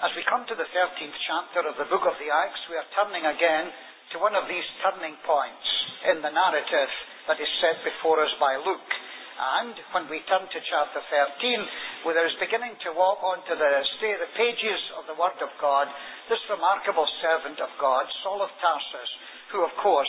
As we come to the 13th chapter of the book of the Acts, we are turning again to one of these turning points in the narrative that is set before us by Luke. And when we turn to chapter 13, where there is beginning to walk onto the pages of the Word of God, this remarkable servant of God, Saul of Tarsus, who of course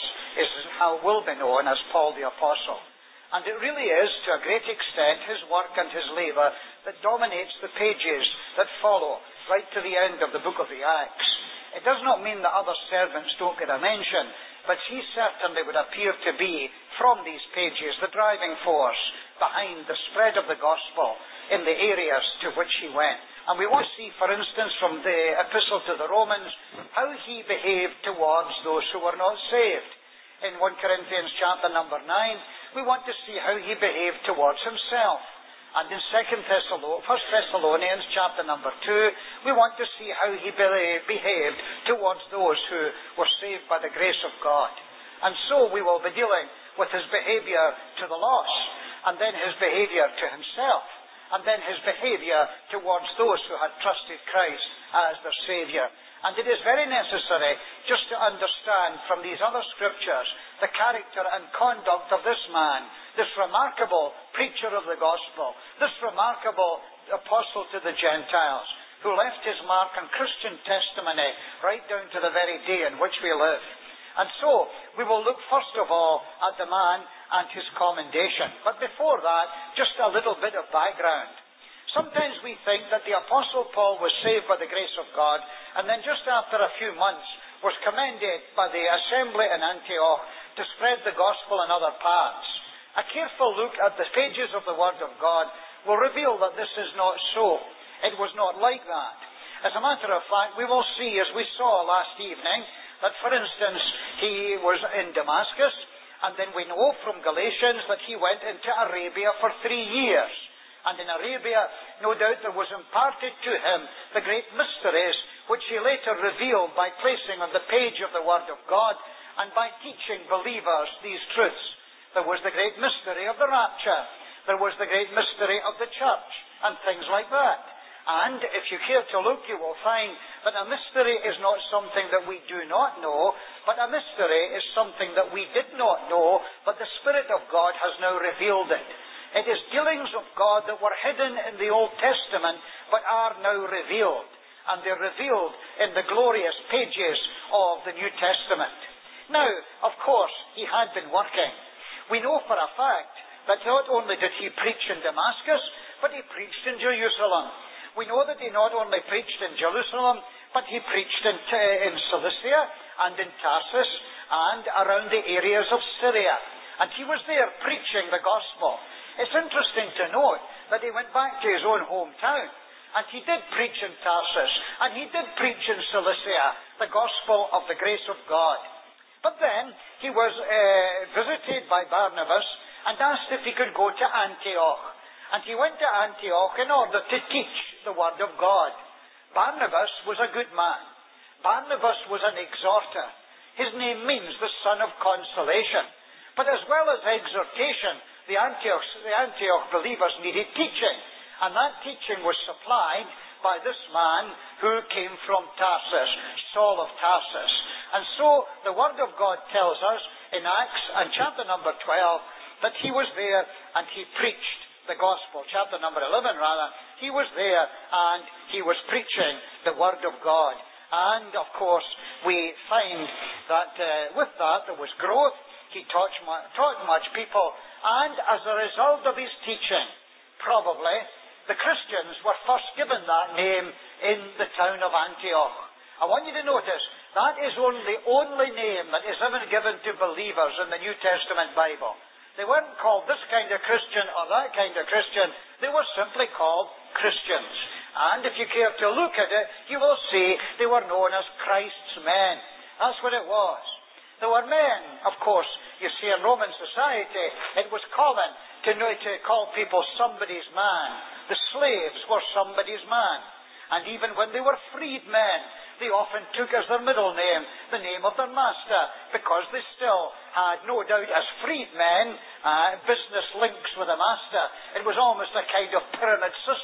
will be known as Paul the Apostle. And it really is, to a great extent, his work and his labour that dominates the pages that follow, right to the end of the book of the Acts. It does not mean that other servants don't get a mention, but he certainly would appear to be, from these pages, the driving force behind the spread of the gospel in the areas to which he went. And we want to see, for instance, from the epistle to the Romans, how he behaved towards those who were not saved. In 1 Corinthians chapter number 9, we want to see how he behaved towards himself. And in 1 Thessalonians chapter number 2, we want to see how he behaved towards those who were saved by the grace of God. And so we will be dealing with his behaviour to the lost, and then his behaviour to himself, and then his behaviour towards those who had trusted Christ as their Saviour. And it is very necessary just to understand from these other scriptures the character and conduct of this man, this remarkable preacher of the gospel, this remarkable apostle to the Gentiles, who left his mark on Christian testimony right down to the very day in which we live. And so, we will look first of all at the man and his commendation. But before that, just a little bit of background. Sometimes we think that the Apostle Paul was saved by the grace of God, and then just after a few months was commended by the assembly in Antioch to spread the gospel in other parts. A careful look at the pages of the Word of God will reveal that this is not so. It was not like that. As a matter of fact, we will see, as we saw last evening, that, for instance, he was in Damascus, and then we know from Galatians that he went into Arabia for 3 years. And in Arabia, no doubt there was imparted to him the great mysteries which he later revealed by placing on the page of the Word of God and by teaching believers these truths. There was the great mystery of the rapture. There was the great mystery of the church and things like that. And if you care to look, you will find that a mystery is not something that we do not know, but a mystery is something that we did not know, but the Spirit of God has now revealed it. It is dealings of God that were hidden in the Old Testament, but are now revealed. And they're revealed in the glorious pages of the New Testament. Now, of course, he had been working. We know for a fact that not only did he preach in Damascus, but he preached in Jerusalem. We know that he not only preached in Jerusalem, but he preached in Cilicia and in Tarsus and around the areas of Syria. And he was there preaching the gospel. It's interesting to note that he went back to his own hometown, and he did preach in Tarsus, and he did preach in Cilicia, the gospel of the grace of God. But then he was visited by Barnabas and asked if he could go to Antioch. And he went to Antioch in order to teach the Word of God. Barnabas was a good man. Barnabas was an exhorter. His name means the son of consolation. But as well as exhortation, the Antioch believers needed teaching, and that teaching was supplied by this man who came from Tarsus, Saul of Tarsus. And so the Word of God tells us in Acts and chapter number 12 that he was there and he preached the gospel. Chapter number 11 rather, he was there and he was preaching the Word of God. And of course we find that with that there was growth. He taught much people. And as a result of his teaching, probably, the Christians were first given that name in the town of Antioch. I want you to notice, that is the only name that is ever given to believers in the New Testament Bible. They weren't called this kind of Christian or that kind of Christian. They were simply called Christians. And if you care to look at it, you will see they were known as Christ's men. That's what it was. There were men, of course. You see, in Roman society, it was common to call people somebody's man. The slaves were somebody's man. And even when they were freed men, they often took as their middle name the name of their master, because they still had, no doubt, as freed men, business links with the master. It was almost a kind of pyramid system that they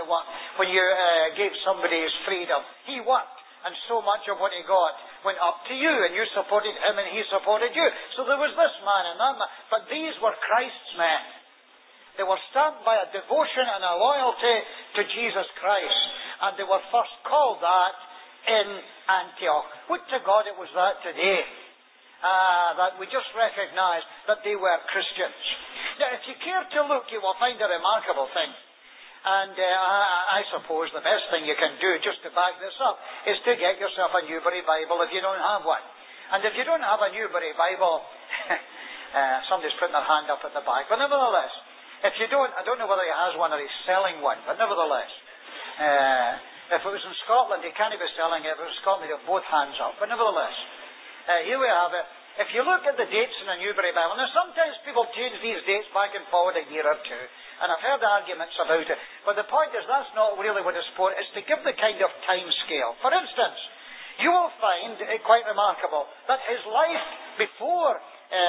when you gave somebody his freedom. He worked, and so much of what he got went up to you, and you supported him, and he supported you. So there was this man and that man. But these were Christ's men. They were stamped by a devotion and a loyalty to Jesus Christ. And they were first called that in Antioch. Would to God it was that today. That we just recognize that they were Christians. Now, if you care to look, you will find a remarkable thing. And I suppose the best thing you can do, just to back this up, is to get yourself a Newbury Bible if you don't have one. And if you don't have a Newbury Bible, somebody's putting their hand up at the back. But nevertheless, if you don't, I don't know whether he has one or he's selling one. But nevertheless, if it was in Scotland, he can't be selling it. If it was in Scotland, he'd have both hands up. But nevertheless, here we have it. If you look at the dates in the Newbury Bible, now sometimes people change these dates back and forward a year or two, and I've heard arguments about it, but the point is that's not really what it's for. It's to give the kind of time scale. For instance, you will find it quite remarkable that his life before,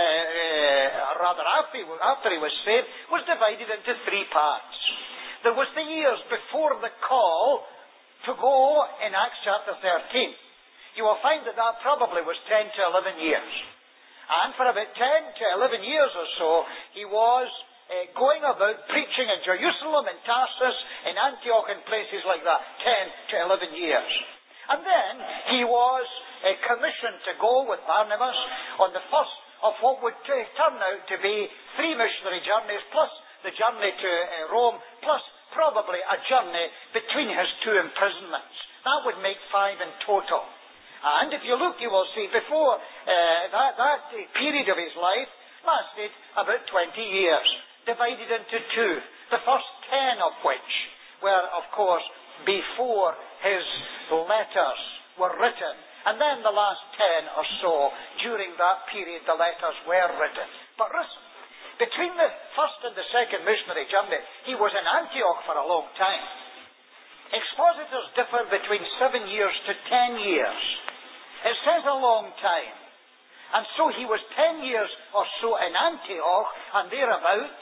after he was saved, was divided into three parts. There was the years before the call to go in Acts chapter 13. You will find that probably was 10 to 11 years. And for about 10 to 11 years or so, he was going about preaching in Jerusalem, in Tarsus, in Antioch, and places like that. 10 to 11 years. And then he was commissioned to go with Barnabas on the first of what would turn out to be 3 missionary journeys, plus the journey to Rome, plus probably a journey between his 2 imprisonments. That would make 5 in total. And if you look, you will see before that period of his life lasted about 20 years, divided into 2. The first 10 of which were, of course, before his letters were written. And then the last 10 or so, during that period, the letters were written. But listen, between the first and the second missionary journey, he was in Antioch for a long time. Expositors differ between 7 years to 10 years. It says a long time. And so he was 10 years or so in Antioch, and thereabout.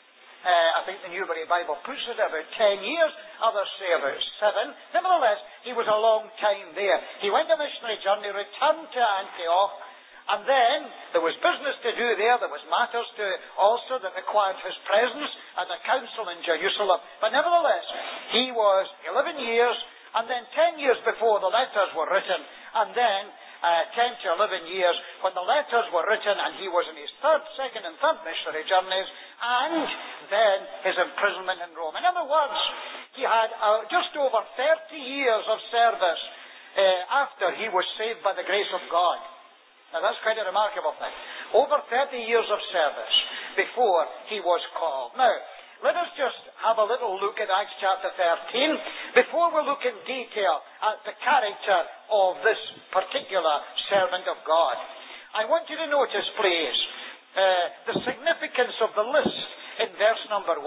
I think the Newbury Bible puts it about 10 years. Others say about 7. Nevertheless, he was a long time there. He went on a missionary journey, returned to Antioch, and then there was business to do there. There was matters to also that required his presence at the council in Jerusalem. But nevertheless, he was 11 years, and then 10 years before the letters were written, and then 10 to 11 years when the letters were written, and he was in his second and third missionary journeys, and then his imprisonment in Rome. In other words, he had just over 30 years of service after he was saved by the grace of God. Now that's quite a remarkable thing. Over 30 years of service before he was called. Now, let us just have a little look at Acts chapter 13 before we look in detail at the character of this particular servant of God. I want you to notice, please, the significance of the list in verse number 1.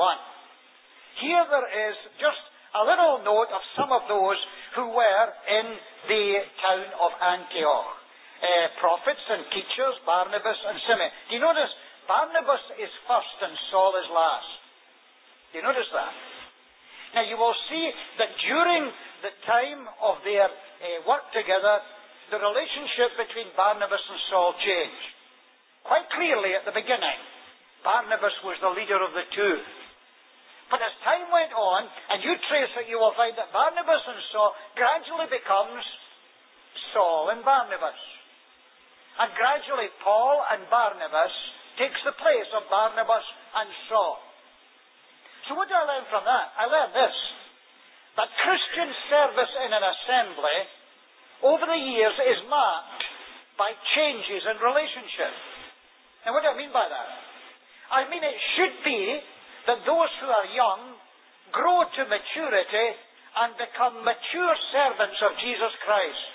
Here there is just a little note of some of those who were in the town of Antioch. Prophets and teachers, Barnabas and Simeon. Do you notice? Barnabas is first and Saul is last. Do you notice that? Now you will see that during the time of their work together, the relationship between Barnabas and Saul changed. Quite clearly at the beginning, Barnabas was the leader of the 2. But as time went on, and you trace it, you will find that Barnabas and Saul gradually becomes Saul and Barnabas. And gradually Paul and Barnabas takes the place of Barnabas and Saul. So what do I learn from that? I learned this, that Christian service in an assembly over the years is marked by changes in relationship. Now what do I mean by that? I mean it should be that those who are young grow to maturity and become mature servants of Jesus Christ.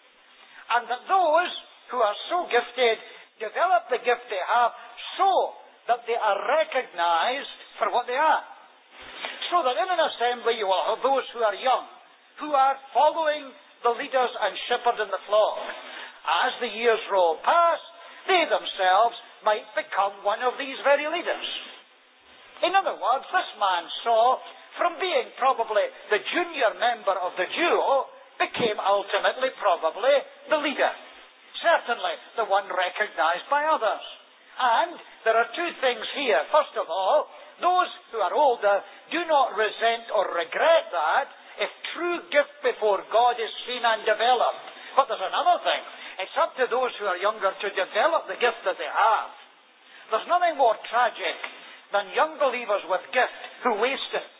And that those who are so gifted develop the gift they have so that they are recognized for what they are. So that in an assembly you will have those who are young, who are following the leaders and shepherd in the flock. As the years roll past, they themselves might become one of these very leaders. In other words, this man saw, from being probably the junior member of the duo became ultimately probably the leader. Certainly the one recognized by others. And there are two things here. First of all, those who are older do not resent or regret that if true gift before God is seen and developed. But there's another thing. It's up to those who are younger to develop the gift that they have. There's nothing more tragic than young believers with gift who waste it.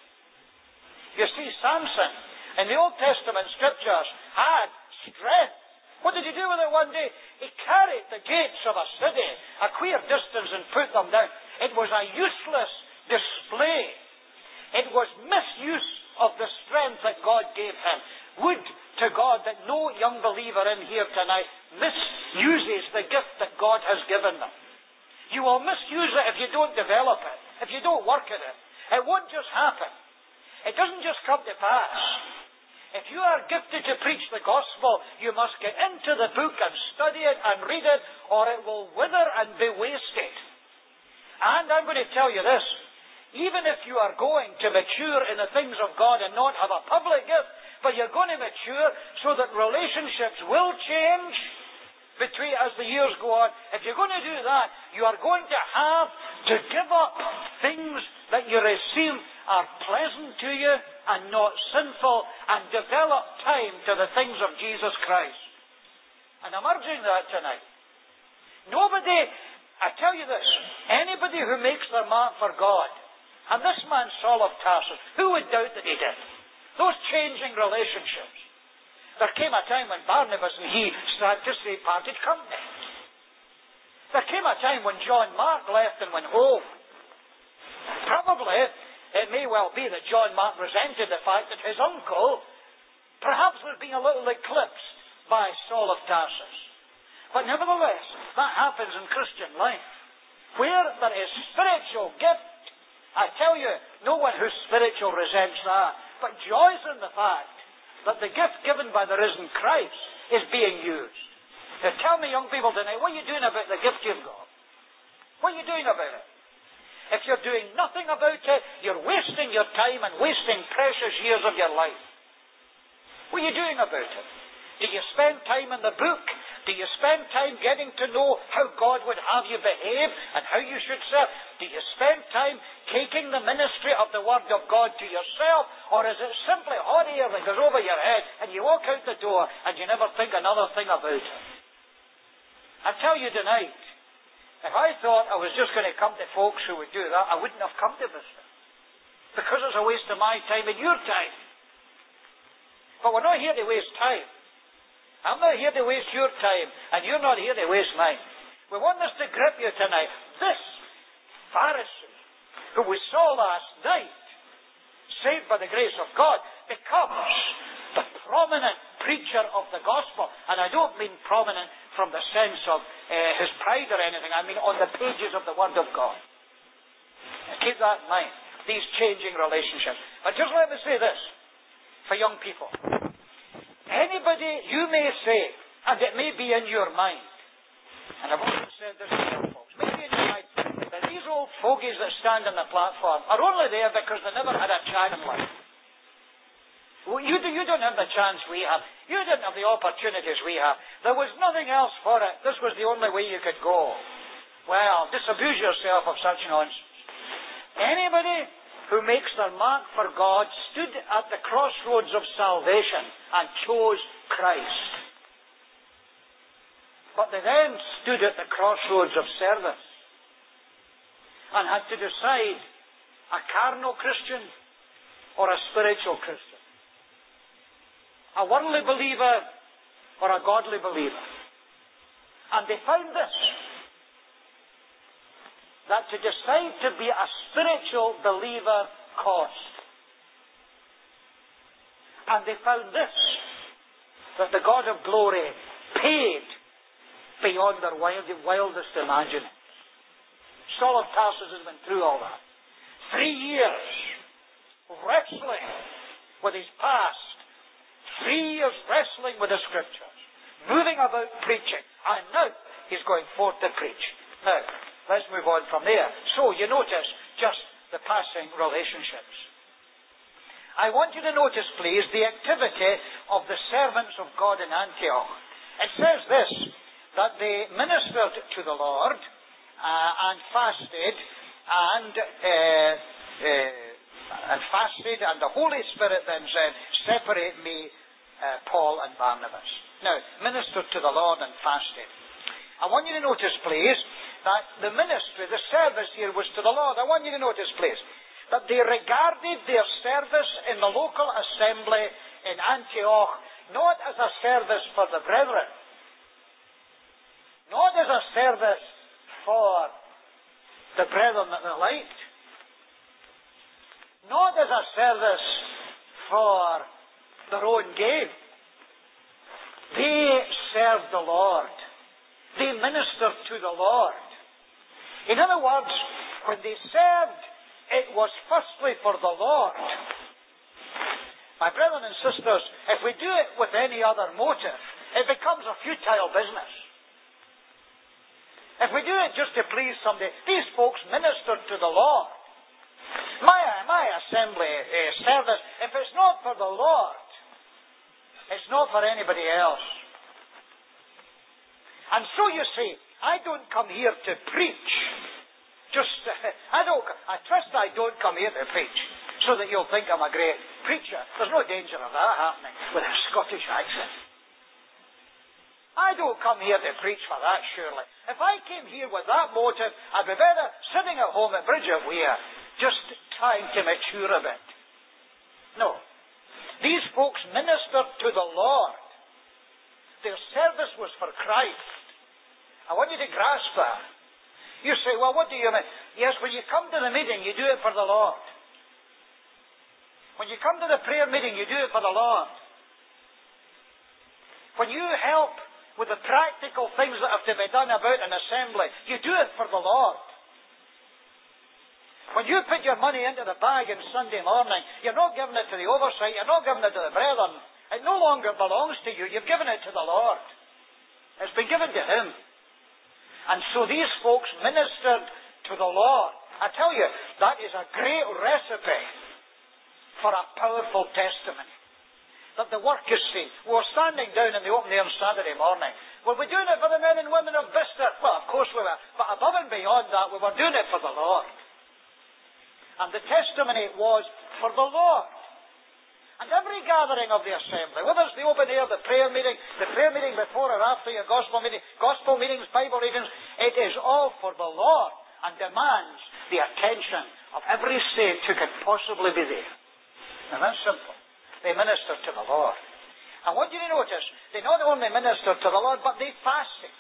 You see, Samson in the Old Testament scriptures had strength. What did he do with it one day? He carried the gates of a city a queer distance and put them down. It was a useless display. It was misuse of the strength that God gave him. Would to God that no young believer in here tonight misuses the gift that God has given them. You will misuse it if you don't develop it, if you don't work at it. It won't just happen. It doesn't just come to pass. If you are gifted to preach the gospel, you must get into the book and study it and read it, or it will wither and be wasted. And I'm going to tell you this, even if you are going to mature in the things of God and not have a public gift, but you're going to mature so that relationships will change as the years go on. If you're going to do that, you are going to have to give up things that you receive are pleasant to you and not sinful, and develop time to the things of Jesus Christ. And I'm urging that tonight. Nobody, I tell you this, anybody who makes their mark for God, and this man Saul of Tarsus, who would doubt that he did? Those changing relationships. There came a time when Barnabas and he started to say parted company. There came a time when John Mark left and went home. Probably, it may well be that John Mark resented the fact that his uncle perhaps was being a little eclipsed by Saul of Tarsus. But nevertheless, that happens in Christian life. Where there is spiritual gift, I tell you, no one who's spiritual resents that, but joys in the fact that the gift given by the risen Christ is being used. Now tell me, young people tonight, what are you doing about the gift you've got? What are you doing about it? If you're doing nothing about it, you're wasting your time and wasting precious years of your life. What are you doing about it? Do you spend time in the book? Do you spend time getting to know how God would have you behave and how you should serve? Do you spend time taking the ministry of the Word of God to yourself? Or is it simply hot air that goes over your head and you walk out the door and you never think another thing about it? I tell you tonight, if I thought I was just going to come to folks who would do that, I wouldn't have come to visit. Because it's a waste of my time and your time. But we're not here to waste time. I'm not here to waste your time, and you're not here to waste mine. We want this to grip you tonight. This Pharisee, who we saw last night, saved by the grace of God, becomes the prominent preacher of the gospel. And I don't mean prominent from the sense of his pride or anything. I mean on the pages of the Word of God. Now keep that in mind, these changing relationships. But just let me say this, for young people. Anybody, you may say, and it may be in your mind, and I've already said this to young folks, maybe in your mind, that these old fogies that stand on the platform are only there because they never had a chance in life. Well, you don't have the chance we have. You didn't have the opportunities we have. There was nothing else for it. This was the only way you could go. Well, disabuse yourself of such nonsense. Anybody who makes their mark for God stood at the crossroads of salvation and chose Christ. But they then stood at the crossroads of service and had to decide a carnal Christian or a spiritual Christian. A worldly believer or a godly believer. And they found this, that to decide to be a spiritual believer cost. And they found this, that the God of glory paid beyond their wildest imaginings. Saul of Tarsus has been through all that. 3 years wrestling with his past. 3 years wrestling with the Scriptures. Moving about preaching. And now he's going forth to preach. Now, let's move on from there. So, you notice just the passing relationships. I want you to notice, please, the activity of the servants of God in Antioch. It says this, that they ministered to the Lord and fasted, and the Holy Spirit then said, separate me, Paul and Barnabas. Now, ministered to the Lord and fasted. I want you to notice, please, that the ministry, the service here was to the Lord. I want you to notice, please, that they regarded their service in the local assembly in Antioch not as a service for the brethren, not as a service for the brethren that they liked, not as a service for their own gain. They served the Lord. They ministered to the Lord. In other words, when they served, it was firstly for the Lord. My brethren and sisters, if we do it with any other motive, it becomes a futile business. If we do it just to please somebody, these folks ministered to the Lord. My assembly service, if it's not for the Lord, it's not for anybody else. And so you see, I don't come here to preach. I trust I don't come here to preach so that you'll think I'm a great preacher. There's no danger of that happening with a Scottish accent. I don't come here to preach for that, surely. If I came here with that motive, I'd be better sitting at home at Bridget Weir, just trying to mature a bit. No. These folks ministered to the Lord. Their service was for Christ. I want you to grasp that. You say, well, what do you mean? Yes, when you come to the meeting, you do it for the Lord. When you come to the prayer meeting, you do it for the Lord. When you help with the practical things that have to be done about an assembly, you do it for the Lord. When you put your money into the bag on Sunday morning, you're not giving it to the oversight, you're not giving it to the brethren. It no longer belongs to you. You've given it to the Lord. It's been given to Him. And so these folks ministered to the Lord. I tell you, that is a great recipe for a powerful testimony. That the work is seen. We were standing down in the open air on Saturday morning. Were we doing it for the men and women of Bicester? Well, of course we were. But above and beyond that, we were doing it for the Lord. And the testimony was for the Lord. And every gathering of the assembly, whether it's the open air, the prayer meeting before or after your gospel meetings, Bible readings, it is all for the Lord and demands the attention of every saint who can possibly be there. And that's simple. They ministered to the Lord. I want you to notice, they not only ministered to the Lord, but they fasted.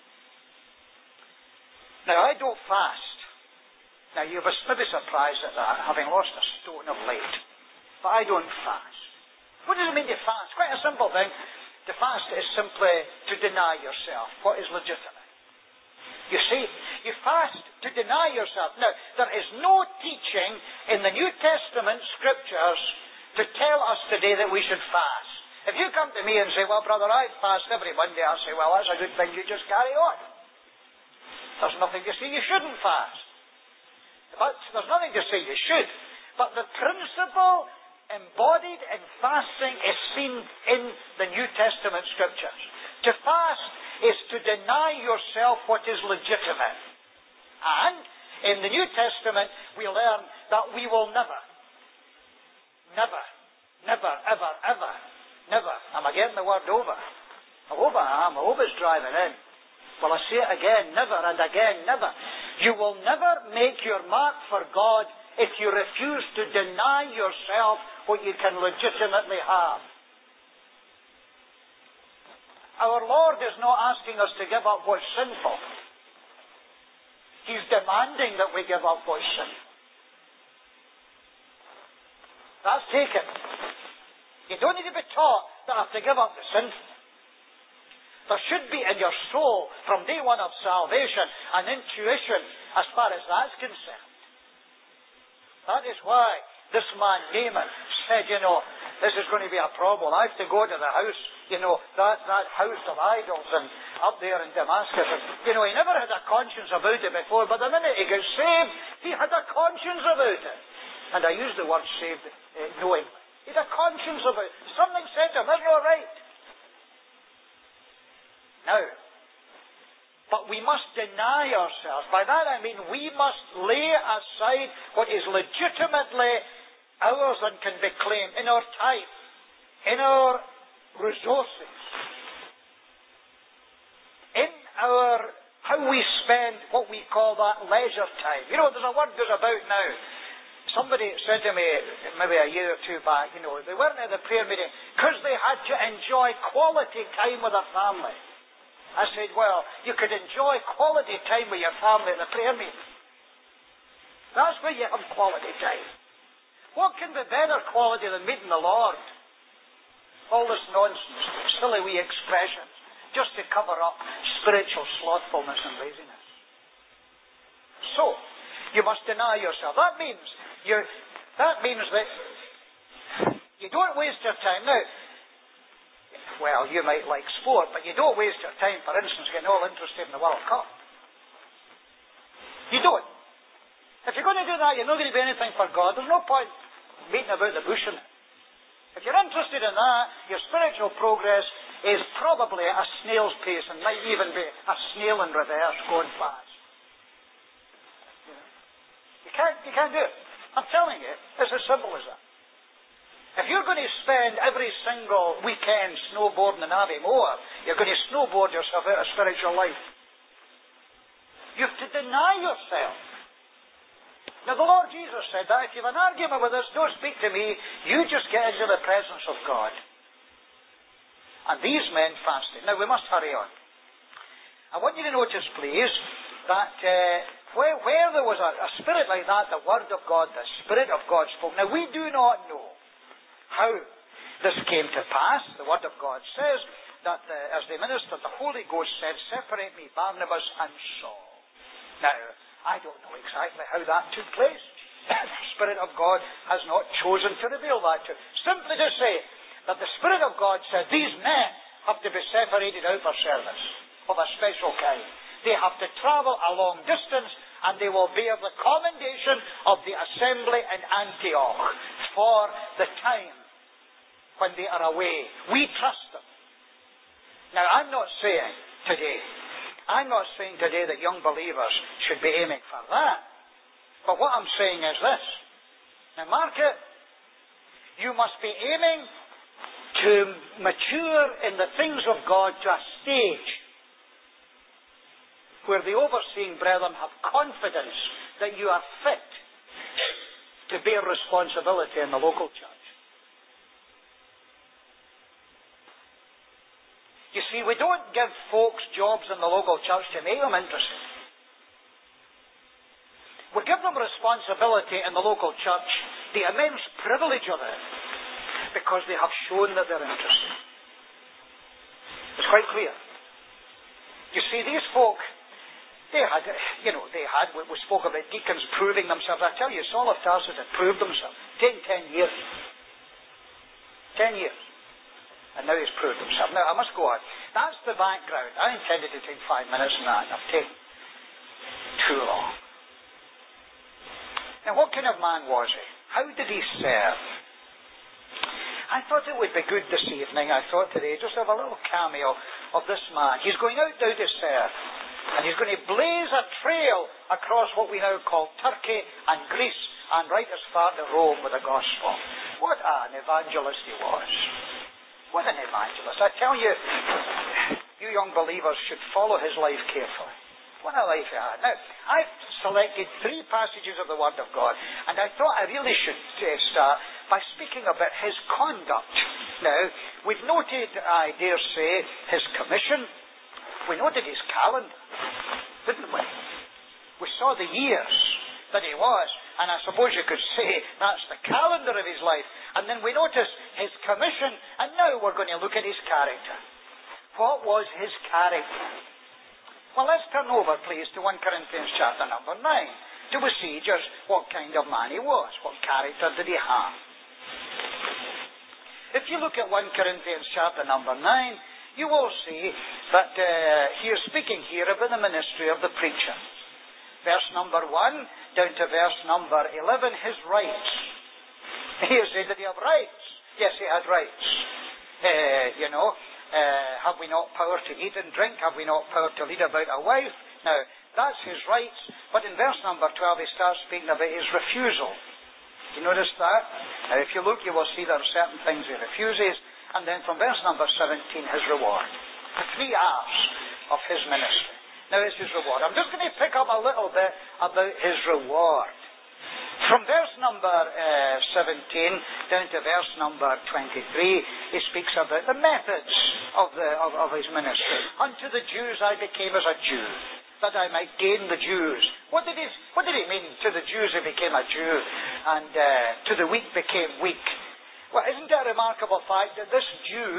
Now, I don't fast. Now, you must maybe surprised at that, having lost a stone of late. But I don't fast. What does it mean to fast? Quite a simple thing. To fast is simply to deny yourself what is legitimate. You see, you fast to deny yourself. Now, there is no teaching in the New Testament scriptures to tell us today that we should fast. If you come to me and say, well, brother, I fast every Monday, I'll say, well, that's a good thing, you just carry on. There's nothing to say you shouldn't fast. But there's nothing to say you should. But the principle embodied in fasting is seen in the New Testament scriptures. To fast is to deny yourself what is legitimate. And in the New Testament, we learn that we will never, am I getting the word over? I hope I am. I hope it's driving in. Well, I say it again, never and again, never. You will never make your mark for God if you refuse to deny yourself what you can legitimately have. Our Lord is not asking us to give up what's sinful. He's demanding that we give up what's sinful. That's taken. You don't need to be taught that I have to give up the sinful. There should be in your soul, from day one of salvation, an intuition as far as that's concerned. That is why this man, Naaman, said, this is going to be a problem. I have to go to the house, that house of idols and up there in Damascus. And, he never had a conscience about it before, but the minute he got saved, he had a conscience about it. And I use the word saved knowingly. conscience about it. Something said to him, isn't all right. Now, but we must deny ourselves. By that I mean we must lay aside what is legitimately ours and can be claimed in our time, in our resources, in our how we spend what we call that leisure time. You know, there's a word goes about now. Somebody said to me maybe a year or two back, you know, they weren't at the prayer meeting because they had to enjoy quality time with their family. I said, well, you could enjoy quality time with your family at the prayer meeting. That's where you have quality time. What can be better quality than meeting the Lord? All this nonsense, silly wee expressions, just to cover up spiritual slothfulness and laziness. So, you must deny yourself. That means that you don't waste your time. Now, well, you might like sport, but you don't waste your time, for instance, getting all interested in the World Cup. You don't. If you're going to do that, you're not going to do anything for God. There's no point beating about the bush in it. If you're interested in that, your spiritual progress is probably at a snail's pace and might even be a snail in reverse going fast. You can't do it. I'm telling you, it's as simple as that. If you're going to spend every single weekend snowboarding in Abbey Moor, you're going to snowboard yourself out of spiritual life. You have to deny yourself. Now the Lord Jesus said that if you have an argument with us, don't speak to me, you just get into the presence of God. And these men fasted. Now we must hurry on. I want you to notice, please, that where there was a spirit like that, the Word of God, the Spirit of God spoke. Now we do not know how this came to pass. The Word of God says that as they ministered, the Holy Ghost said, separate me, Barnabas and Saul. Now, I don't know exactly how that took place. The Spirit of God has not chosen to reveal that to us. Simply to say that the Spirit of God said, these men have to be separated out for service of a special kind. They have to travel a long distance and they will bear the commendation of the assembly in Antioch for the time when they are away. We trust them. Now, I'm not saying today that young believers should be aiming for that. But what I'm saying is this. Now, mark it. You must be aiming to mature in the things of God to a stage where the overseeing brethren have confidence that you are fit to bear responsibility in the local church. You see, we don't give folks jobs in the local church to make them interested. We give them responsibility in the local church, the immense privilege of it, because they have shown that they're interested. It's quite clear. You see, these folk, we spoke about deacons proving themselves. I tell you, Saul of Tarsus had proved himself. Taken 10 years. 10 years. And now he's proved himself. Now, I must go on. That's the background. I intended to take 5 minutes on that, and I've taken too long. Now, what kind of man was he? How did he serve? I thought it would be good this evening, I thought today, just have a little cameo of this man. He's going out now to serve. And he's going to blaze a trail across what we now call Turkey and Greece and right as far to Rome with the gospel. What an evangelist he was. What an evangelist. I tell you, you young believers should follow his life carefully. What a life he had. Now, I've selected 3 passages of the Word of God, and I thought I really should start by speaking about his conduct. Now, we've noted, I dare say, his commission. We noted his calendar, didn't we? We saw the years that he was, and I suppose you could say that's the calendar of his life. And then we noticed his commission, and now we're going to look at his character. What was his character? Well, let's turn over, please, to 1 Corinthians chapter number 9 to see just what kind of man he was. What character did he have? If you look at 1 Corinthians chapter number 9, you will see that he is speaking here about the ministry of the preacher. Verse number 1 down to verse number 11, his rights. He is saying that he have rights. Yes, he had rights. Have we not power to eat and drink? Have we not power to lead about a wife? Now, that's his rights. But in verse number 12, he starts speaking about his refusal. You notice that? Now, if you look, you will see there are certain things he refuses. And then from verse number 17, his reward. The 3 R's of his ministry. Now, it's his reward. I'm just going to pick up a little bit about his reward. From verse number 17 down to verse number 23, he speaks about the methods of his ministry. Unto the Jews I became as a Jew, that I might gain the Jews. What did he mean? To the Jews he became a Jew, and to the weak became weak. Well, isn't it a remarkable fact that this Jew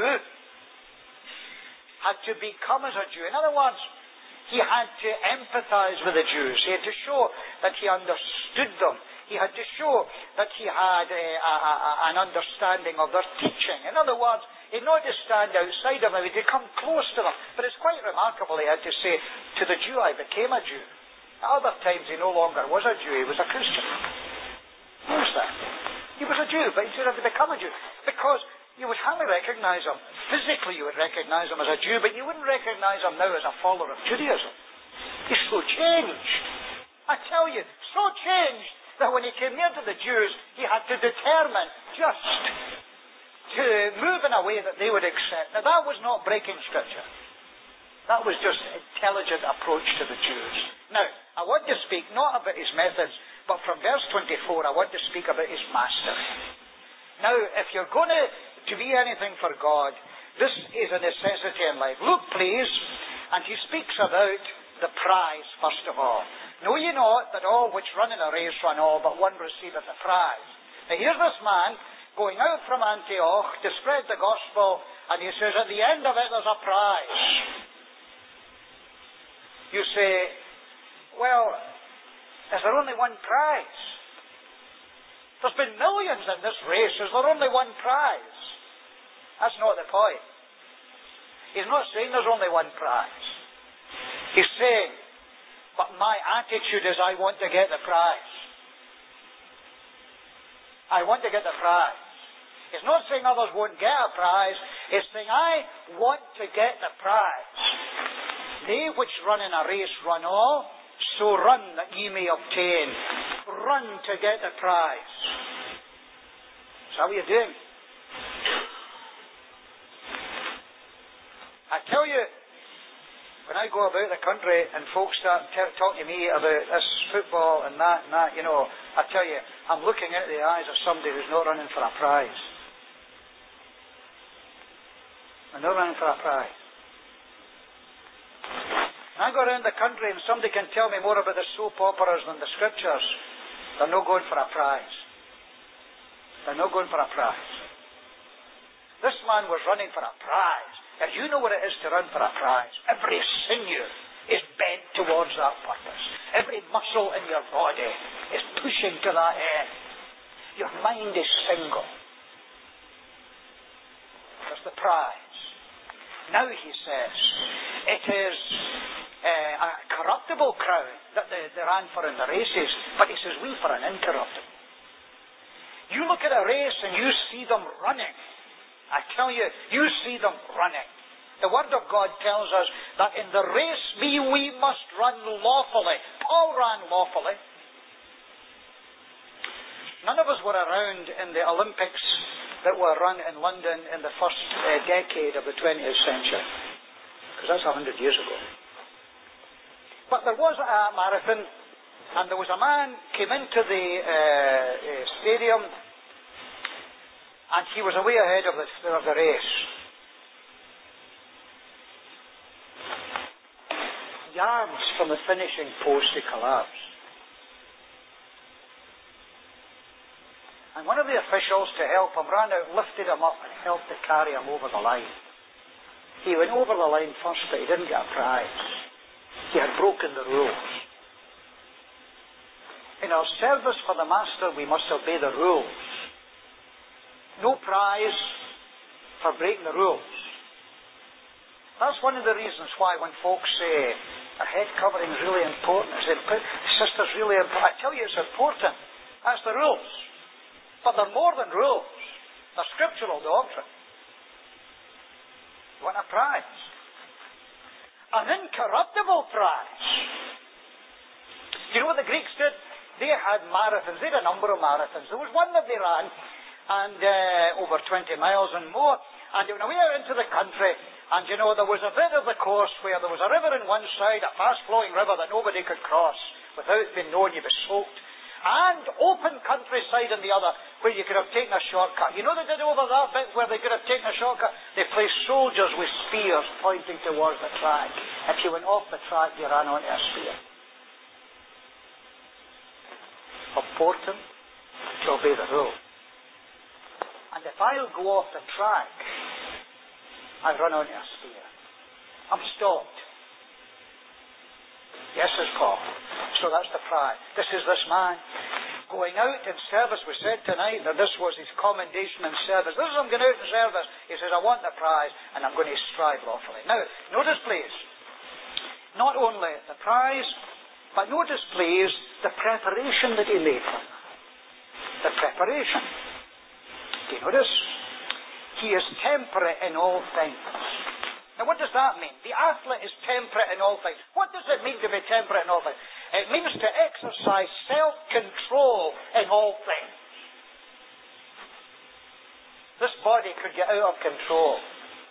had to become as a Jew? In other words, he had to empathize with the Jews. He had to show that he understood them. He had to show that he had an understanding of their teaching. In other words, he not to stand outside them, he had to come close to them. But it's quite remarkable he had to say, to the Jew I became a Jew. At other times he no longer was a Jew, he was a Christian. Notice that. He was a Jew, but he said I had to become a Jew. Because you would hardly recognize him. Physically you would recognize him as a Jew, but you wouldn't recognize him now as a follower of Judaism. He's so changed. I tell you, so changed that when he came near to the Jews, he had to determine just to move in a way that they would accept. Now that was not breaking Scripture. That was just an intelligent approach to the Jews. Now, I want to speak not about his methods, but from verse 24, I want to speak about his mastery. Now, if you're going to be anything for God, this is a necessity in life. Look, please, and he speaks about the prize, first of all. Know ye not that all which run in a race run all, but one receiveth a prize? Now here's this man going out from Antioch to spread the gospel, and he says at the end of it there's a prize. You say, well, is there only one prize? There's been millions in this race. Is there only one prize? That's not the point. He's not saying there's only one prize. He's saying, but my attitude is I want to get the prize. I want to get the prize. He's not saying others won't get a prize. He's saying I want to get the prize. They which run in a race run all, so run that ye may obtain. Run to get the prize. Is that what you're doing? I tell you, when I go about the country and folks start talking to me about this football and that, I tell you, I'm looking into the eyes of somebody who's not running for a prize. They're not running for a prize. When I go around the country and somebody can tell me more about the soap operas than the Scriptures, they're not going for a prize. They're not going for a prize. This man was running for a prize. And you know what it is to run for a prize. Every sinew is bent towards that purpose. Every muscle in your body is pushing to that end. Your mind is single. There's the prize. Now he says, it is a corruptible crown that they ran for in the races, but he says, we for an incorruptible. You look at a race and you see them running. I tell you, you see them running. The Word of God tells us that in the race we must run lawfully. Paul ran lawfully. None of us were around in the Olympics that were run in London in the first decade of the 20th century, because that's 100 years ago. But there was a marathon, and there was a man came into the stadium, and he was away ahead of the race. Yards from the finishing post, he collapsed. And one of the officials, to help him, ran out, lifted him up, and helped to carry him over the line. He went over the line first, but he didn't get a prize. He had broken the rules. In our service for the Master, we must obey the rules. No prize for breaking the rules. That's one of the reasons why when folks say a head covering is really important, I say, sister's really important. I tell you it's important. That's the rules. But they're more than rules. a scriptural doctrine. You want a prize. An incorruptible prize. Do you know what the Greeks did? They had marathons. They had a number of marathons. There was one that they ran, and over 20 miles and more. And they went away out into the country, and you know, there was a bit of the course where there was a river on one side, a fast-flowing river that nobody could cross without being known you'd be soaked, and open countryside on the other, where you could have taken a shortcut. You know they did over that bit where they could have taken a shortcut? They placed soldiers with spears pointing towards the track. If you went off the track, you ran onto a spear. Important to obey the rule. And if I'll go off the track, I run onto a spear. I'm stopped. Yes, says Paul. So that's the prize. This is this man going out in service. We said tonight that this was his commendation in service. This is him going out in service. He says, I want the prize, and I'm going to strive lawfully. Now, notice please, not only the prize, but notice please, the preparation that he made for them. The preparation. Do you notice? He is temperate in all things. Now what does that mean? The athlete is temperate in all things. What does it mean to be temperate in all things? It means to exercise self-control in all things. This body could get out of control.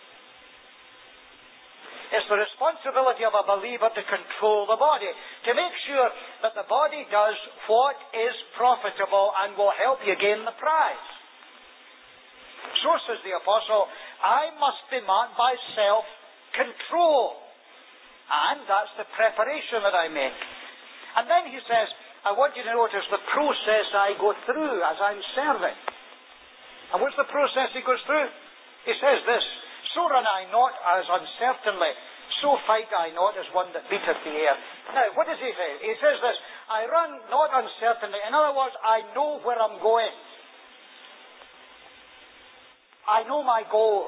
It's the responsibility of a believer to control the body, to make sure that the body does what is profitable and will help you gain the prize. So says the apostle, I must be marked by self-control. And that's the preparation that I make. And then he says, I want you to notice the process I go through as I'm serving. And what's the process he goes through? He says this, so run I not as uncertainly, so fight I not as one that beateth the air. Now, what does he say? He says this, I run not uncertainly. In other words, I know where I'm going. I know my goal.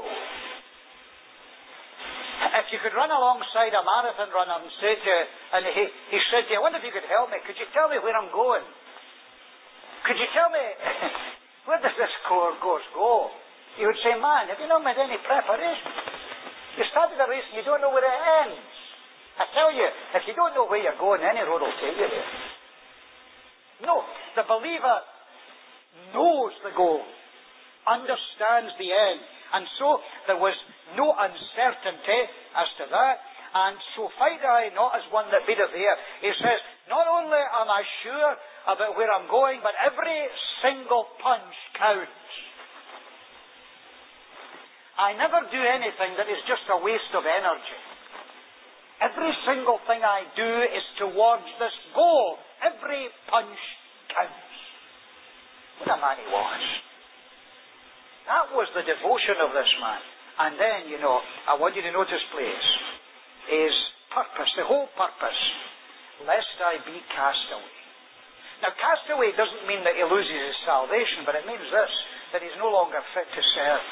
If you could run alongside a marathon runner and say to you, and he said to you, I wonder if you could help me. Could you tell me where I'm going? Could you tell me, where does this course go? You would say, man, have you not made any preparation? You started a race and you don't know where it ends. I tell you, if you don't know where you're going, any road will take you there. No, the believer knows the goal, understands the end. And so there was no uncertainty as to that. And so fight I not as one that beateth the air. He says, not only am I sure about where I'm going, but every single punch counts. I never do anything that is just a waste of energy. Every single thing I do is towards this goal. Every punch counts. What a man he was. That was the devotion of this man. And then, I want you to notice, please, his purpose, the whole purpose, lest I be cast away. Now, cast away doesn't mean that he loses his salvation, but it means this, that he's no longer fit to serve.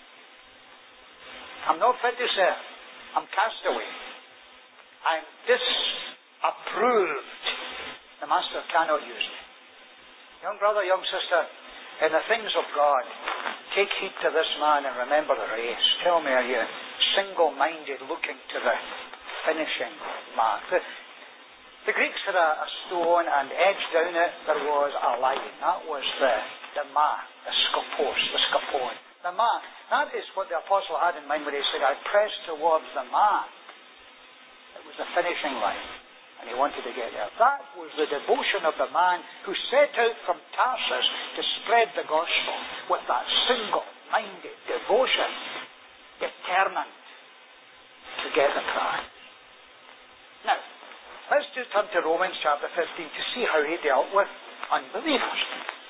I'm not fit to serve. I'm cast away. I'm disapproved. The master cannot use me. Young brother, young sister, in the things of God, take heed to this man and remember the race. Tell me, are you single-minded looking to the finishing mark? The Greeks had a stone, and edged down it there was a line. That was the mark, the skopos, the skopon. The mark. That is what the apostle had in mind when he said, I press towards the mark. It was the finishing line. And he wanted to get there. That was the devotion of the man who set out from Tarsus to spread the gospel with that single-minded devotion, determined to get the prize. Now, let's just turn to Romans chapter 15 to see how he dealt with unbelievers.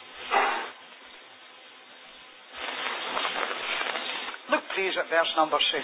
Look please at verse number 60.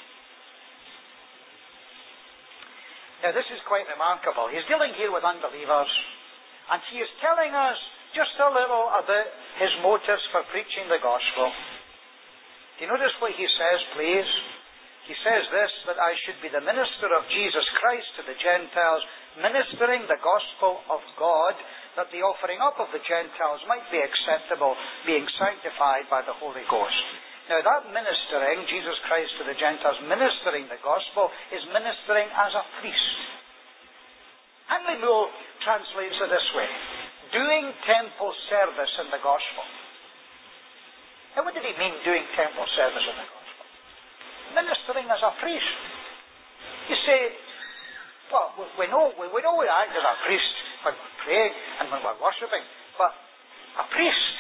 Now this is quite remarkable. He's dealing here with unbelievers, and he is telling us just a little about his motives for preaching the gospel. Do you notice what he says, please? He says this, that I should be the minister of Jesus Christ to the Gentiles, ministering the gospel of God, that the offering up of the Gentiles might be acceptable, being sanctified by the Holy Ghost. Now that ministering, Jesus Christ to the Gentiles, ministering the gospel, is ministering as a priest. Henry Moore translates it this way: doing temple service in the gospel. Now what did he mean, doing temple service in the gospel? Ministering as a priest. You say, well, we know we act as a priest when we're praying and when we're worshipping, but a priest,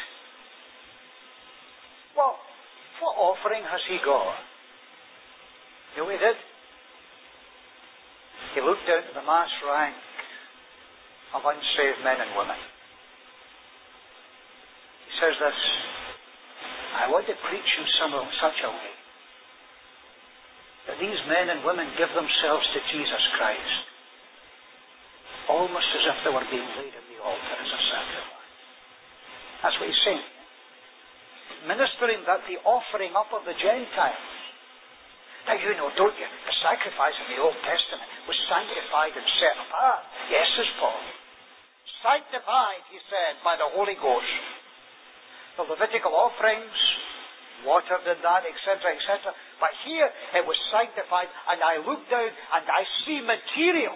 well, what offering has he got? You know what he did? He looked down to the mass rank of unsaved men and women. He says this: I want to preach in such a way that these men and women give themselves to Jesus Christ almost as if they were being laid on the altar as a sacrifice. That's what he's saying. Ministering that the offering up of the Gentiles. Now you know, don't you, the sacrifice in the Old Testament was sanctified and set apart. Yes, says Paul. Sanctified, he said, by the Holy Ghost. The Levitical offerings, water did that, etc., etc. But here it was sanctified, and I look down and I see material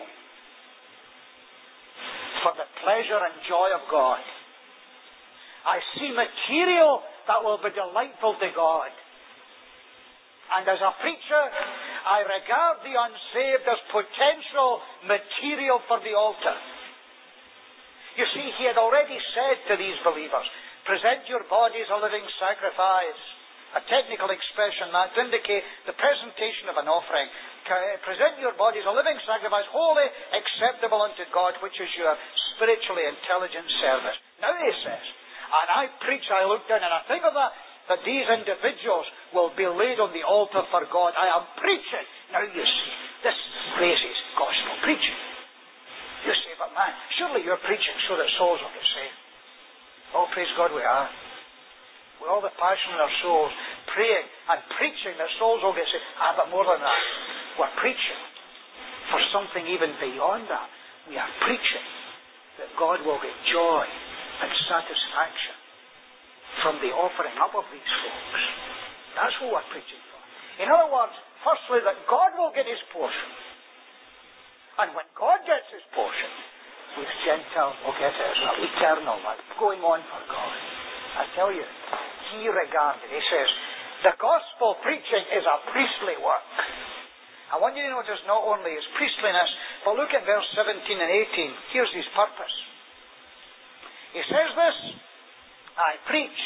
for the pleasure and joy of God. I see material that will be delightful to God. And as a preacher, I regard the unsaved as potential material for the altar. You see, he had already said to these believers, present your bodies a living sacrifice. A technical expression that to indicate the presentation of an offering. Present your bodies a living sacrifice, holy, acceptable unto God, which is your spiritually intelligent service. Now he says, and I preach, I look down and I think of that these individuals will be laid on the altar for God. I am preaching. Now you see, this phrase is gospel preaching. You say, but man, surely you're preaching so that souls will get saved. Oh, praise God, we are. With all the passion in our souls, praying and preaching that souls will get saved. But more than that, we're preaching for something even beyond that. We are preaching that God will get joy and satisfaction from the offering up of these folks. That's what we're preaching for. In other words, firstly, that God will get his portion. And when God gets his portion, these Gentiles will get it as well. Eternal life, going on for God. I tell you, he regarded, he says, the gospel preaching is a priestly work. I want you to notice not only his priestliness, but look at verse 17 and 18. Here's his purpose. He says this: I preach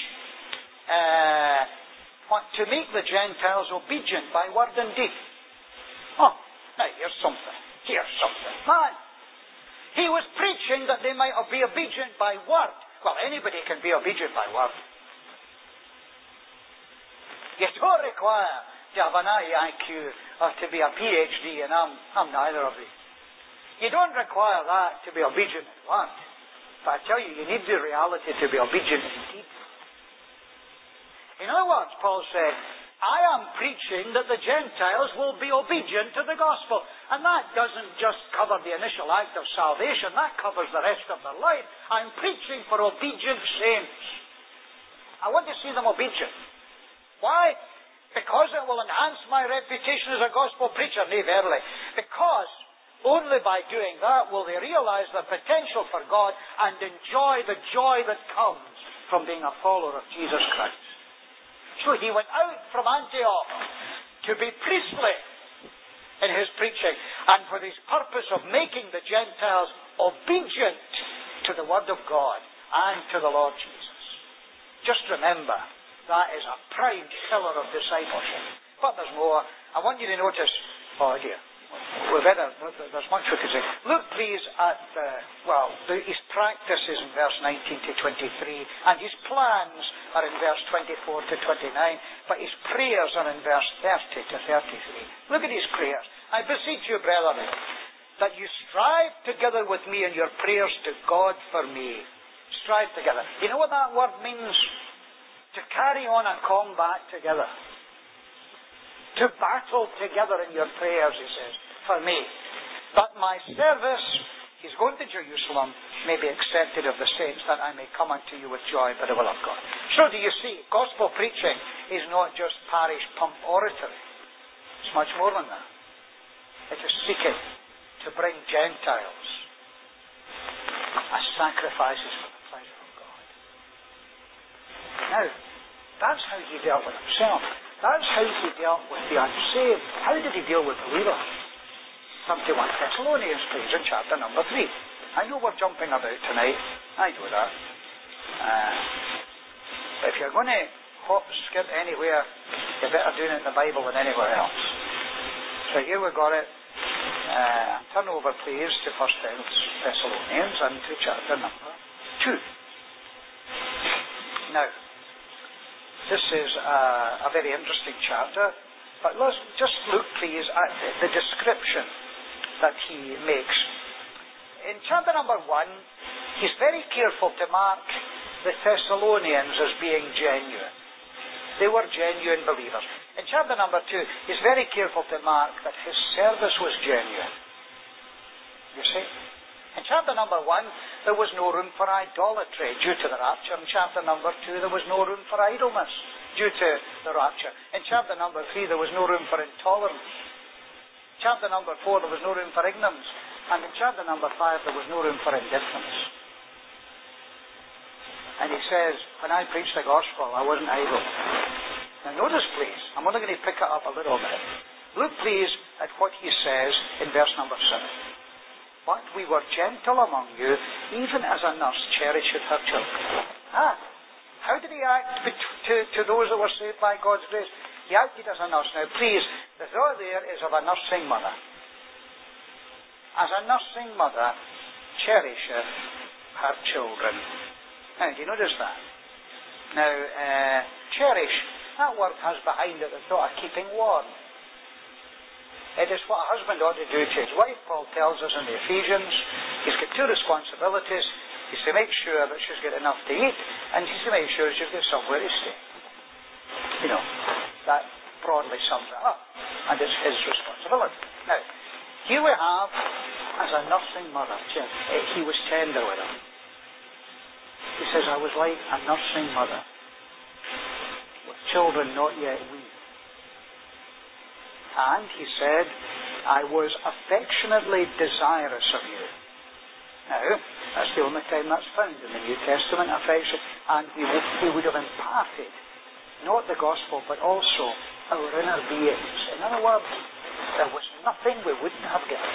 to make the Gentiles obedient by word and deed. Oh, now here's something. Man, he was preaching that they might be obedient by word. Well, anybody can be obedient by word. You don't require to have an IQ or to be a PhD, and I'm neither of these. You don't require that to be obedient in word. But I tell you, you need the reality to be obedient in deed. In other words, Paul said, I am preaching that the Gentiles will be obedient to the gospel. And that doesn't just cover the initial act of salvation, that covers the rest of their life. I'm preaching for obedient saints. I want to see them obedient. Why? Because it will enhance my reputation as a gospel preacher. Nay, verily. Because only by doing that will they realize the potential for God and enjoy the joy that comes from being a follower of Jesus Christ. So he went out from Antioch to be priestly in his preaching, and for this purpose of making the Gentiles obedient to the Word of God and to the Lord Jesus. Just remember, that is a prime pillar of discipleship. But there's more. I want you to notice, oh dear, there's much we could say. Look please at his practices in verse 19 to 23, and his plans are in verse 24 to 29, but his prayers are in verse 30 to 33. Look at his prayers. I beseech you, brethren, that you strive together with me in your prayers to God for me. Strive together. You know what that word means? To carry on a combat together. To battle together in your prayers, he says, for me. That my service, he's going to Jerusalem, may be accepted of the saints, that I may come unto you with joy by the will of God. So do you see, gospel preaching is not just parish pump oratory. It's much more than that. It is seeking to bring Gentiles as sacrifices for the pleasure of God. Now, that's how he dealt with himself. That's how he dealt with the unsaved. How did he deal with believers? 31 Thessalonians, please, in chapter number 3. I know we're jumping about tonight. I do that. But if you're going to hop, skip anywhere, you're better doing it in the Bible than anywhere else. So here we got it. Turn over, please, to 1 Thessalonians and to chapter number 2. Now, this is a very interesting chapter, but let's just look, please, at the description that he makes. In chapter number 1, he's very careful to mark the Thessalonians as being genuine. They were genuine believers. In chapter number 2, he's very careful to mark that his service was genuine. You see? In chapter number 1, there was no room for idolatry due to the rapture. In chapter number 2, there was no room for idleness due to the rapture. In chapter number 3, there was no room for intolerance. Chapter number 4, there was no room for ignorance. And in chapter number 5, there was no room for indifference. And he says, when I preached the gospel, I wasn't idle. Now notice, please, I'm only going to pick it up a little bit. Look, please, at what he says in verse number 7. But we were gentle among you, even as a nurse cherisheth her children. How did he act to those that were saved by God's grace? He acted as a nurse. Now, please, the thought there is of a nursing mother. As a nursing mother cherisheth her children. Now, do you notice that? Now, cherish, that word has behind it the thought of keeping warm. It is what a husband ought to do to his wife. Paul tells us in the Ephesians, he's got two responsibilities. He's to make sure that she's got enough to eat, and he's to make sure she's got somewhere to stay. You know, that broadly sums it up, and it's his responsibility. Now, here we have, as a nursing mother, he was tender with her. He says, I was like a nursing mother, with children not yet weaned. And he said, I was affectionately desirous of you. Now, that's the only time that's found in the New Testament, affection. And we would have imparted, not the gospel, but also our inner beings. In other words, there was nothing we wouldn't have given.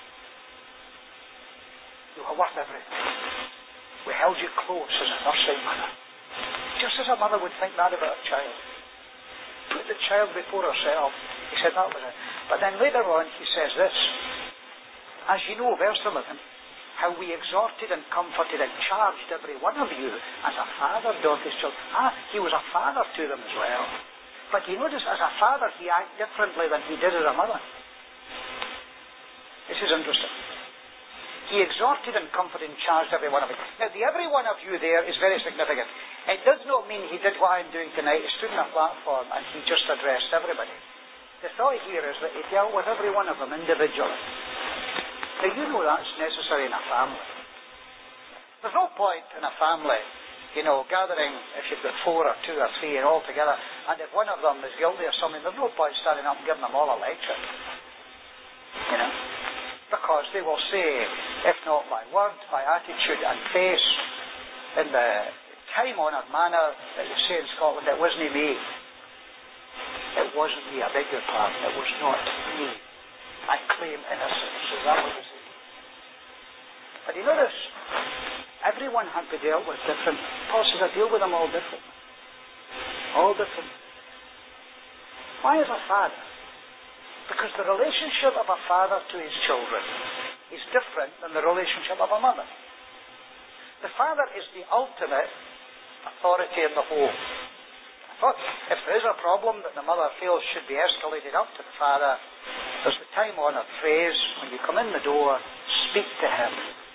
You were worth everything. We held you close as a nursing mother. Just as a mother would think that about a child. Put the child before herself. He said that was it. But then later on he says this. As you know, verse 11, how we exhorted and comforted and charged every one of you as a father doth his children. He was a father to them as well. But you notice, as a father, he acted differently than he did as a mother. This is interesting. He exhorted and comforted and charged every one of you. Now, the every one of you there is very significant. It does not mean he did what I'm doing tonight. He stood on a platform and he just addressed everybody. The thought here is that he dealt with every one of them individually. Now, you know that's necessary in a family. There's no point in a family, gathering, if you've got 4 or 2 or 3 and all together, and if one of them is guilty of something, there's no point standing up and giving them all a lecture. Because they will say, if not by word, by attitude and face, in the time-honoured manner that you say in Scotland, it wasn't me. It wasn't me, I beg your pardon. It was not me. I claim innocence. Is that what you say? But you notice, everyone had to deal with different. Paul says, I deal with them all differently. All different. Why as a father? Because the relationship of a father to his children is different than the relationship of a mother. The father is the ultimate authority in the home. If there is a problem that the mother feels should be escalated up to the father, there's the time-honoured phrase, when you come in the door, speak to him.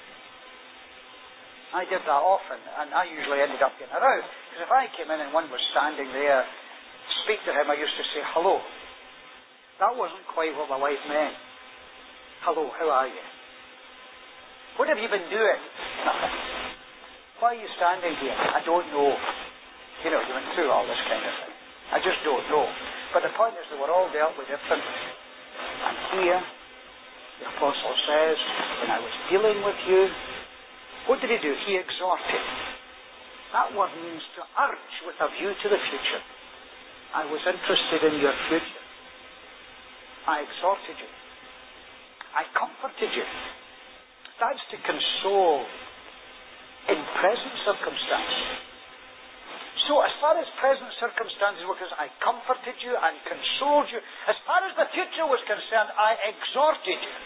I did that often, and I usually ended up getting around. Because if I came in and one was standing there, speak to him, I used to say, hello. That wasn't quite what my wife meant. Hello, how are you? What have you been doing? Nothing. Why are you standing here? I don't know. You know, you went through all this kind of thing. I just don't know. But the point is they were all dealt with differently. And here, the apostle says, when I was dealing with you, what did he do? He exhorted. That word means to urge with a view to the future. I was interested in your future. I exhorted you. I comforted you. That's to console in present circumstances. So as far as present circumstances were concerned, I comforted you and consoled you. As far as the future was concerned, I exhorted you.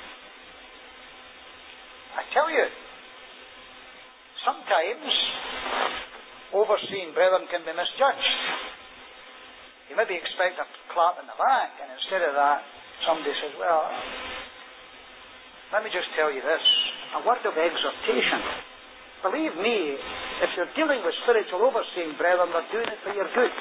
I tell you, sometimes overseeing brethren can be misjudged. You maybe expect a clap in the back, and instead of that, somebody says, well, let me just tell you this, a word of exhortation. Believe me, if you're dealing with spiritual overseeing brethren, they're doing it for your good.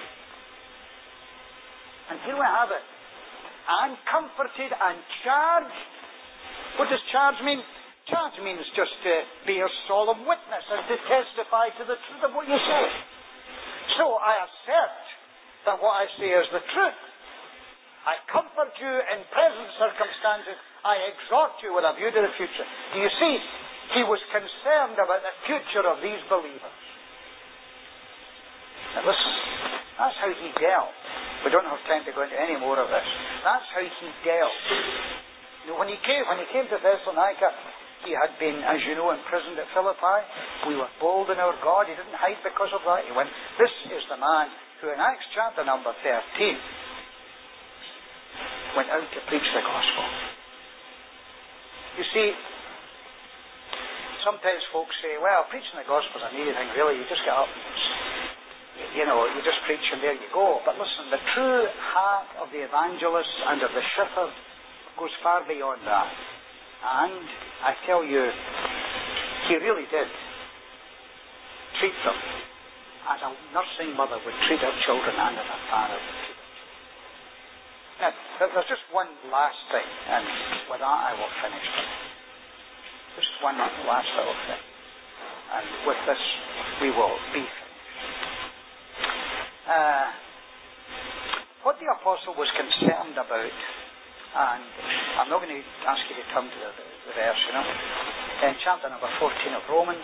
And here we have it. And comforted and charged. What does charge mean? Charge means just to bear solemn witness and to testify to the truth of what you say. So I assert that what I say is the truth. I comfort you in present circumstances. I exhort you with a view to the future. Do you see? He was concerned about the future of these believers. Now listen, that's how he dealt. We don't have time to go into any more of this. That's how he dealt. You know, when he came to Thessalonica, he had been, as you know, imprisoned at Philippi. We were bold in our God. He didn't hide because of that. He went, this is the man who in Acts chapter number 13 went out to preach the gospel. You see, sometimes folks say, well, preaching the gospel isn't anything really. You just get up and, you just preach and there you go. But listen, the true heart of the evangelist and of the shepherd goes far beyond that. And I tell you, he really did treat them as a nursing mother would treat her children and as a father would treat her children. Now, there's just one last thing, and with that I will finish. Just one last little thing. And with this, we will be finished. What the apostle was concerned about, and I'm not going to ask you to come to the verse, in chapter number 14 of Romans,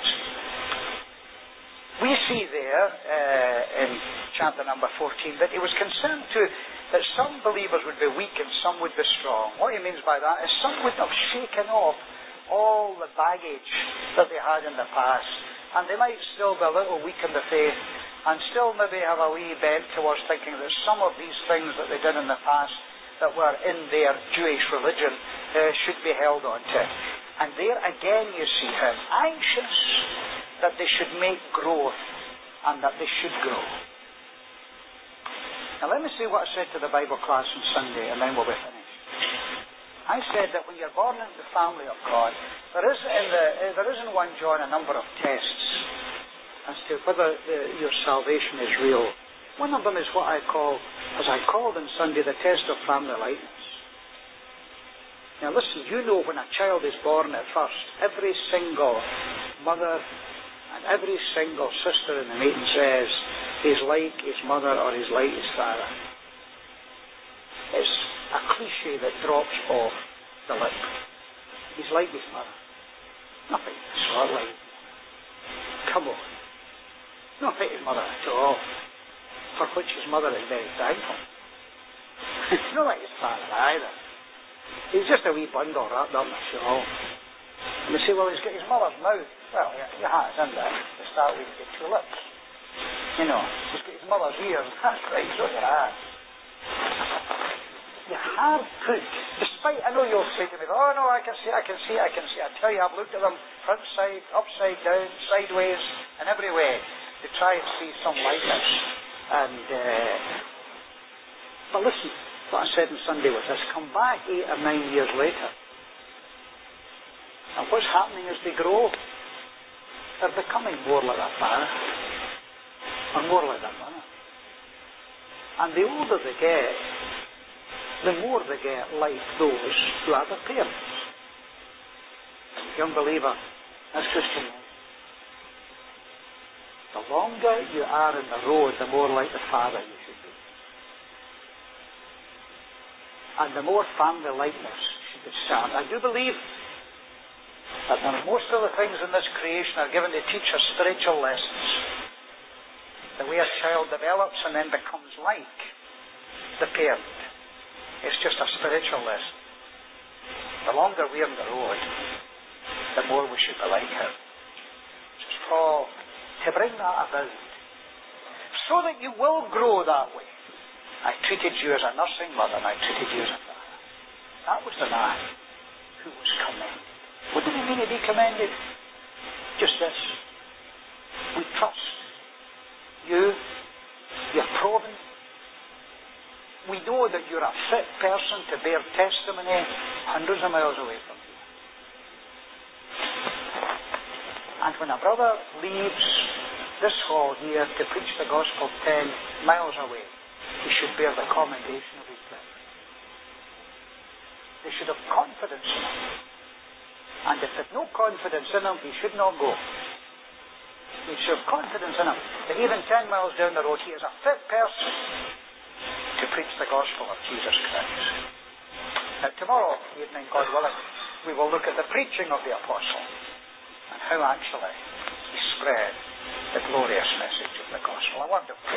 we see there, in chapter number 14, that he was concerned too that some believers would be weak and some would be strong. What he means by that is some would have shaken off all the baggage that they had in the past, and they might still be a little weak in the faith and still maybe have a wee bent towards thinking that some of these things that they did in the past that were in their Jewish religion should be held on to. And there again you see him anxious that they should make growth and that they should grow. Now let me see what I said to the Bible class on Sunday, and then we'll be finished. I said that when you're born into the family of God, there is in 1 John a number of tests as to whether your salvation is real. One of them is what I call, as I called on Sunday, the test of family likeness. Now listen, you know when a child is born at first, every single mother and every single sister in the meeting says, he's like his mother or he's like his father. It's a cliche that drops off the lip. He's like his mother. Nothing sort of like. Come on. Not like his mother at all. For which his mother is very thankful. It's not like his father either. He's just a wee bundle wrapped up in a shawl. And they say, well, he's got his mother's mouth. Well, yeah, he has, isn't it? To start with, he's got 2 lips. He's got his mother's ears. That's right, so he has. You have put, despite, I know you'll say to me, oh no, I can see. I tell you, I've looked at them front side, upside down, sideways, and every way to try and see some likeness. And, but listen, what I said on Sunday was this, come back 8 or 9 years later, and what's happening as they grow? They're becoming more like their father, or more like their mother. And the older they get, the more they get like those who are their parents. Young believer, That's Christian life. The longer you are in the road, the more like the Father you should be. And the more family likeness should be start. I do believe that most of the things in this creation are given to teach us spiritual lessons. The way a child develops and then becomes like the parent. It's just a spiritual lesson. The longer we're on the road, the more we should be like him. Says Paul, to bring that about, so that you will grow that way. I treated you as a nursing mother, and I treated you as a father. That was the man who was commended. What did he mean to be commended? Just this. We trust you. You're proven. We know that you're a fit person to bear testimony hundreds of miles away from you. And when a brother leaves this hall here to preach the gospel 10 miles away, he should bear the commendation of his brethren. They should have confidence in him. And if they've no confidence in him, he should not go. They should have confidence in him that even 10 miles down the road, he is a fit person to preach the gospel of Jesus Christ. Now tomorrow evening, God willing, we will look at the preaching of the apostle and how actually he spread the glorious message of the gospel. I want to pray.